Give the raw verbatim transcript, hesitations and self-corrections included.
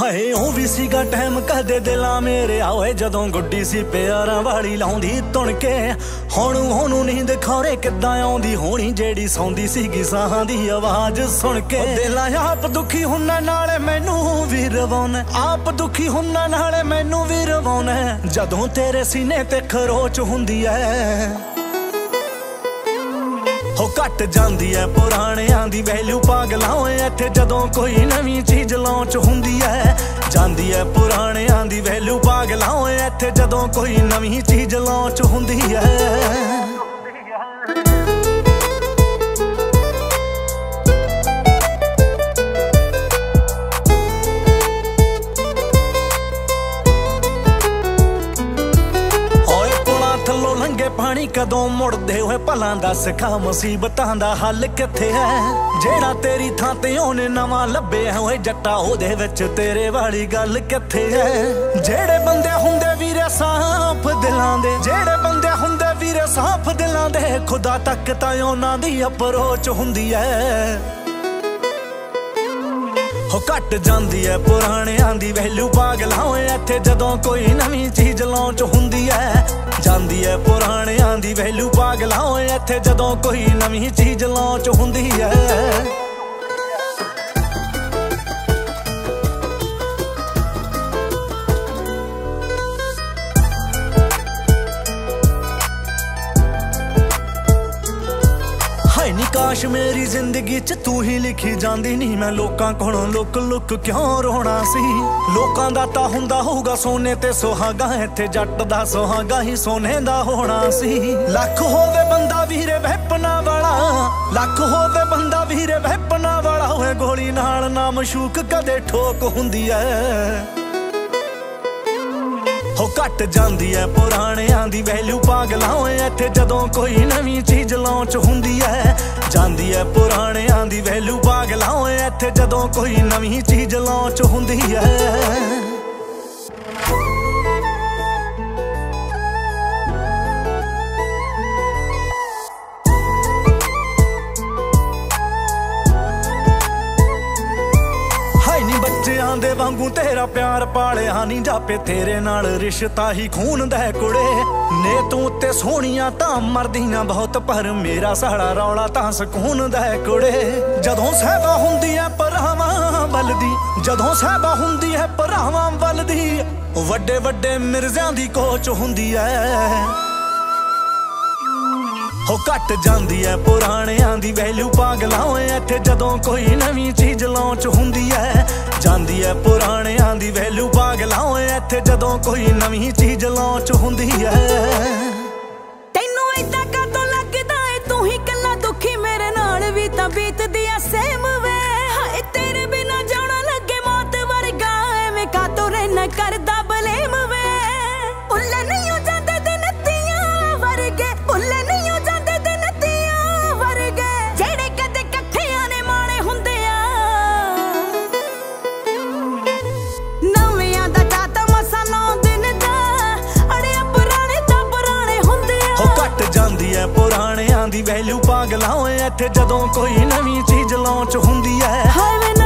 हाए ओ भी सीगा टाइम कदे दिलां मेरे आए जदों गुड्डी सी प्यारां वाली लाउंदी तुणके हुण ओनू नींद खौरे किद्दां आउंदी होणी जेड़ी सौंदी सीगी साहां दी आवाज सुण के। दिलां आप दुखी हुन्ना नाले मैनू भी रवाउणा, आप दुखी हुन्ना नाले मैनू भी रवाउणा जदों तेरे सीने ते खरोच हुंदी ऐ। हो घट जांदी है पुराणियां दी वैल्यू पागलां होए इत्थे जदों कोई नवीं चीज लॉन्च हुंदी है। जांदी है पुराणियां दी वैल्यू पागलां होए इत्थे जदों कोई नवीं चीज लॉन्च हुंदी है। पानी कदों मुड़दे होए भला दस खा मुसीबतां दा हल कित्थे है। जेड़ा तेरी थां ते ओने नवां लभे होए जट्टा ओदे विच तेरे वाली गल कित्थे है। जेड़े बंदे हुंदे वीरे साफ दिलां दे, जेड़े बंदे हुंदे वीरे साफ दिलां दे खुदा तक तां ओनां दी अप्रोच हुंदी है। हो घट जांदी है पुराणियां दी वैल्यू पागलां होए इत्थे जदों कोई नवीं चीज लॉन्च हुंदी है। जांदी है पुराणियां दी वैल्यू पागलां होए इत्थे जदों कोई नवीं चीज लॉन्च हुंदी है। नी काश मेरी जिंदगी च तू ही लिखी जांदी नी मैं लोकां कोलों लुक लुक क्यों रोना सी। लोकां दा तां हुंदा होगा सोने ते सुहागा इत्थे जट दा सुहागा ही सोने दा होना सी। लख होवे बंदा वीरे वैपना वाला, लख होवे बंदा वीरे वैपना वाला होए गोली नाल ना मशूक कदे ठोक हुंदी है। हो घट जांदी है पुराणियां दी वैल्यू पागलां होए इत्थे जदों कोई नवीं चीज लॉन्च हुंदी है। जांदी है पुराणियां दी वैल्यू पागलां होए इत्थे जदों कोई नवीं चीज लॉन्च हुंदी है। बच्चियां दे वांगू तेरा प्यार पालिया नी जापे तेरे नाल रिश्ता ही खून दा कुड़े। ने तू ते सोहणियां तां मरदियां बहुत पर मेरा साड़ा रौला तां सकून दा कुड़े। जदों सहबा हुंदी है भरावां वलदी, जदों सहबा हुंदी है भरावां वलदी वड्डे वड्डे मिर्ज़ियां दी कोच हुंदी है। हो घट जांदी है पुराणियां दी वैल्यू पागलां होए इत्थे जदों कोई नवीं चीज लॉन्च हुंदी है। जांदी है पुराणियां दी वैल्यू पागलां होए इत्थे जदों कोई नवीं चीज लॉन्च हुंदी है। तैनू इदां कातों लगदा ऐ तू ही कल्ला दुखी मेरे नाल भी तां बीतदी ऐ सेम वे। हाए तेरे बिना जाना लगे मौत वर्गा एवें कातों रहना करदा बलेम वे। उल्ले नहीं हो जांदे दिन तियां वर्गे, उल्ले नहीं पुराणियां दी वैल्यू पागलां होए इत्थे जदों कोई नवीं चीज लॉन्च हुंदी है।